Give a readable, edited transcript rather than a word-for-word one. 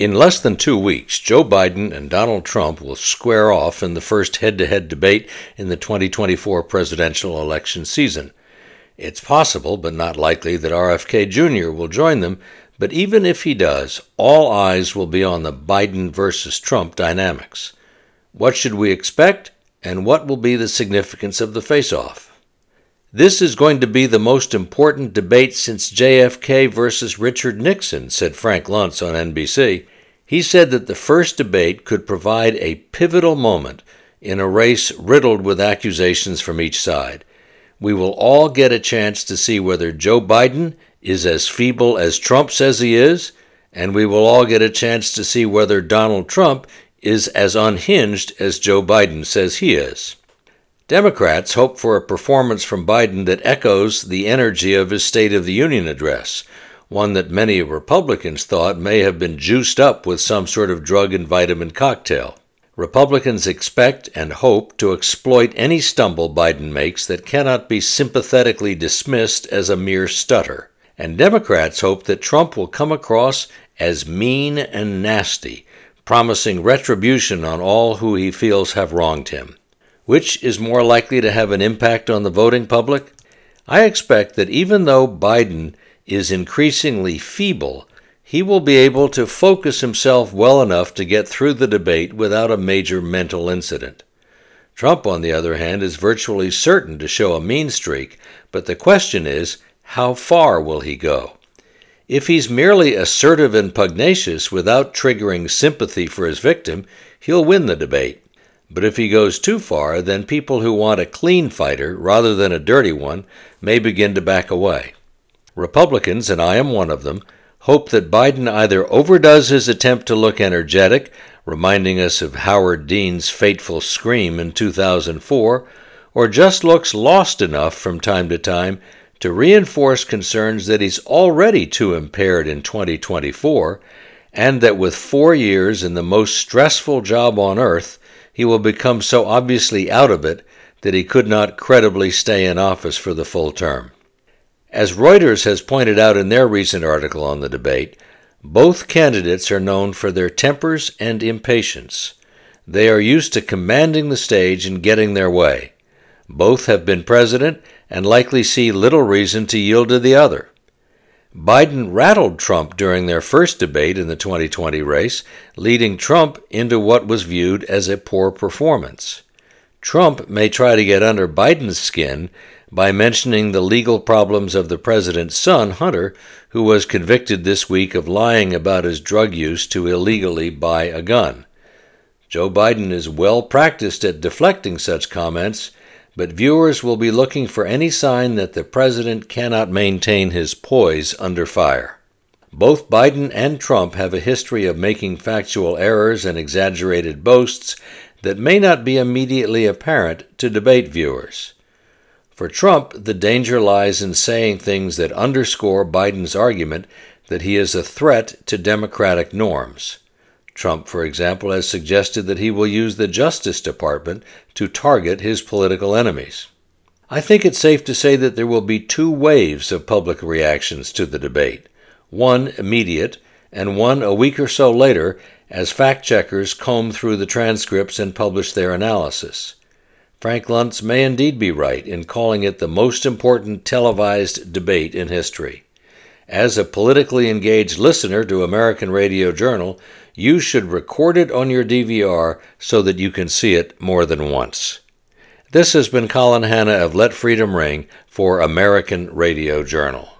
In less than 2 weeks, Joe Biden and Donald Trump will square off in the first head-to-head debate in the 2024 presidential election season. It's possible, but not likely, that RFK Jr. will join them, but even if he does, all eyes will be on the Biden versus Trump dynamics. What should we expect, and what will be the significance of the face-off? This is going to be the most important debate since JFK versus Richard Nixon, said Frank Luntz on NBC. He said that the first debate could provide a pivotal moment in a race riddled with accusations from each side. We will all get a chance to see whether Joe Biden is as feeble as Trump says he is, and we will all get a chance to see whether Donald Trump is as unhinged as Joe Biden says he is. Democrats hope for a performance from Biden that echoes the energy of his State of the Union address, one that many Republicans thought may have been juiced up with some sort of drug and vitamin cocktail. Republicans expect and hope to exploit any stumble Biden makes that cannot be sympathetically dismissed as a mere stutter. And Democrats hope that Trump will come across as mean and nasty, promising retribution on all who he feels have wronged him. Which is more likely to have an impact on the voting public? I expect that even though Biden is increasingly feeble, he will be able to focus himself well enough to get through the debate without a major mental incident. Trump, on the other hand, is virtually certain to show a mean streak, but the question is, how far will he go? If he's merely assertive and pugnacious without triggering sympathy for his victim, he'll win the debate. But if he goes too far, then people who want a clean fighter rather than a dirty one may begin to back away. Republicans, and I am one of them, hope that Biden either overdoes his attempt to look energetic, reminding us of Howard Dean's fateful scream in 2004, or just looks lost enough from time to time to reinforce concerns that he's already too impaired in 2024, and that with 4 years in the most stressful job on earth, he will become so obviously out of it that he could not credibly stay in office for the full term. As Reuters has pointed out in their recent article on the debate, both candidates are known for their tempers and impatience. They are used to commanding the stage and getting their way. Both have been president and likely see little reason to yield to the other. Biden rattled Trump during their first debate in the 2020 race, leading Trump into what was viewed as a poor performance. Trump may try to get under Biden's skin by mentioning the legal problems of the president's son, Hunter, who was convicted this week of lying about his drug use to illegally buy a gun. Joe Biden is well practiced at deflecting such comments, but viewers will be looking for any sign that the president cannot maintain his poise under fire. Both Biden and Trump have a history of making factual errors and exaggerated boasts that may not be immediately apparent to debate viewers. For Trump, the danger lies in saying things that underscore Biden's argument that he is a threat to democratic norms. Trump, for example, has suggested that he will use the Justice Department to target his political enemies. I think it's safe to say that there will be 2 waves of public reactions to the debate, one immediate and one a week or so later as fact-checkers comb through the transcripts and publish their analysis. Frank Luntz may indeed be right in calling it the most important televised debate in history. As a politically engaged listener to American Radio Journal, you should record it on your DVR so that you can see it more than once. This has been Colin Hanna of Let Freedom Ring for American Radio Journal.